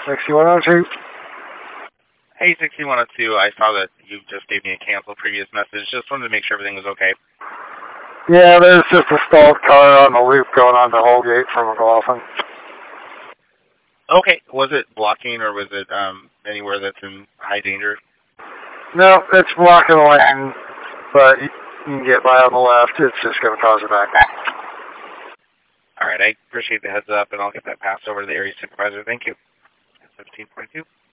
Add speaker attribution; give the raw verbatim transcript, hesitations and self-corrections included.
Speaker 1: sixty-one oh two.
Speaker 2: Hey, sixty-one oh two, I saw that you just gave me a cancel previous message. Just wanted to make sure everything was okay.
Speaker 1: Yeah, there's just a stalled car on the loop going on to Holgate from McLaughlin.
Speaker 2: Okay, was it blocking or was it um, anywhere that's in high danger?
Speaker 1: No, it's blocking the lane, but you can get by on the left. It's just going to cause a backup.
Speaker 2: All right, I appreciate the heads up, and I'll get that passed over to the area supervisor. Thank you. seventeen point two.